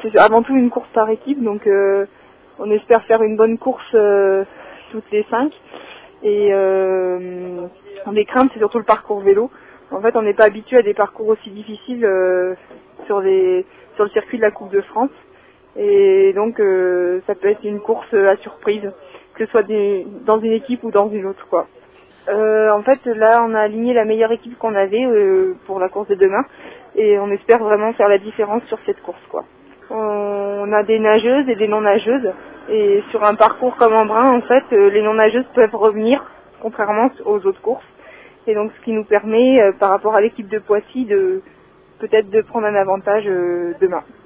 c'est avant tout une course par équipe, donc on espère faire une bonne course toutes les 5. Et les craintes, c'est surtout le parcours vélo. En fait, on n'est pas habitué à des parcours aussi difficiles sur le circuit de la Coupe de France. Et donc, ça peut être une course à surprise, que ce soit dans une équipe ou dans une autre, quoi. En fait, là, on a aligné la meilleure équipe qu'on avait pour la course de demain. Et on espère vraiment faire la différence sur cette course, quoi. On a des nageuses et des non-nageuses. Et sur un parcours comme Embrun, en fait, les non-nageuses peuvent revenir, contrairement aux autres courses. Et donc, ce qui nous permet, par rapport à l'équipe de Poissy, peut-être de prendre un avantage demain.